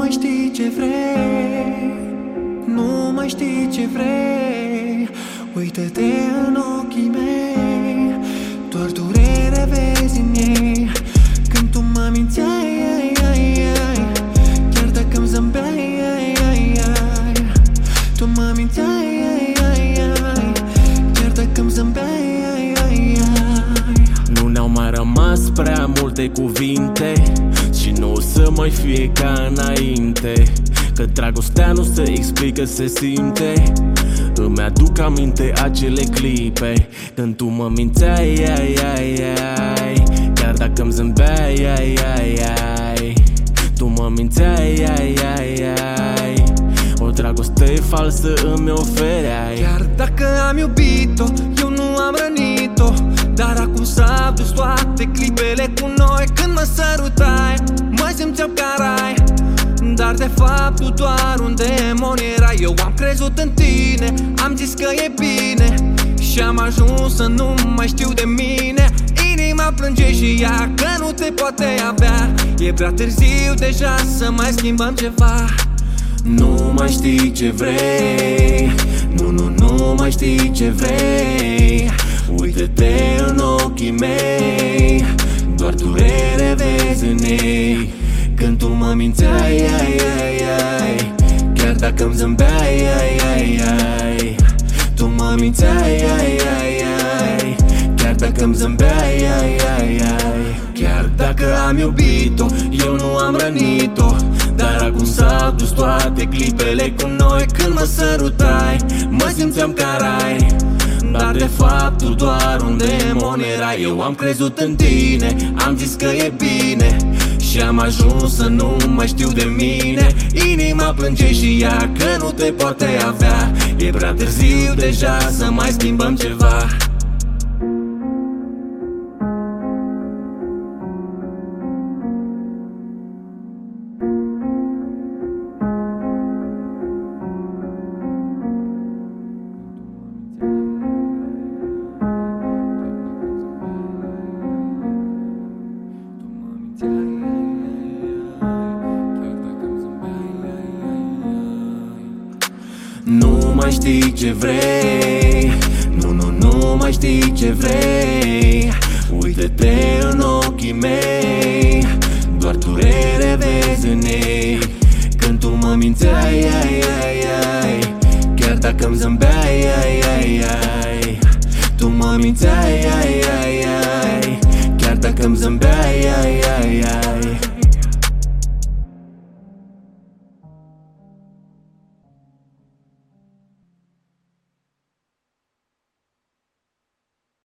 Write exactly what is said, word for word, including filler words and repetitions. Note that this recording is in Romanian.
mai știi ce vrei, nu mai știi ce vrei. Uită-te în ochii mei, doar durere vezi în ei. Când tu mă mințeai, ai, ai, ai, chiar dacă-mi zâmbeai, ai, ai, ai. Tu mă mințeai, ai, ai, ai, chiar dacă-mi zâmbeai, ai, ai, ai. Nu ne-au mai rămas prea multe cuvinte și nu o să mai fie ca înainte, că dragostea nu se explică, se simte. Îmi aduc aminte acele clipe când tu mă mințeai, ai, ai, ai, chiar dacă-mi zâmbeai, ai, ai, ai. Tu mă mințeai, ai, ai, ai, o dragoste falsă îmi ofereai. Chiar dacă am iubit-o, eu nu am rănit-o, dar acum s-au dus toate clipele cu noi. Când mă sărutai, mă simțeam ca rai, dar de fapt tu doar un demon erai. Eu am crezut în tine, am zis că e bine și am ajuns să nu mai știu de mine. Inima plânge și ea că nu te poate avea. E prea târziu deja să mai schimbăm ceva. Nu mai știi ce vrei, nu, nu, nu mai știi ce vrei. Uită-te în ochii mei, doar durere vezi în ei. Când tu mă mințeai, ai, ai, ai, chiar dacă-mi zâmbeai, ai, ai, ai. Tu mă mințeai, ai, ai, ai, chiar dacă-mi zâmbeai, ai, ai, ai. Chiar dacă am iubit-o, eu nu am rănit-o, dar acum s-au dus toate clipele cu noi. Când mă sărutai, mă simțeam ca rai, dar de fapt tu doar un demon erai. Eu am crezut în tine, am zis că e bine și am ajuns să nu mai știu de mine. Inima plânge și ea că nu te poate avea. E prea târziu deja să mai schimbăm ceva. Nu mai știi ce vrei, nu, nu, nu mai știi ce vrei. Uită-te în ochii mei, doar durere vezi în ei. Când tu mă mințeai, ai, ai, ai, chiar dacă-mi zâmbeai, ai, ai, ai. Tu mă mințeai, ai,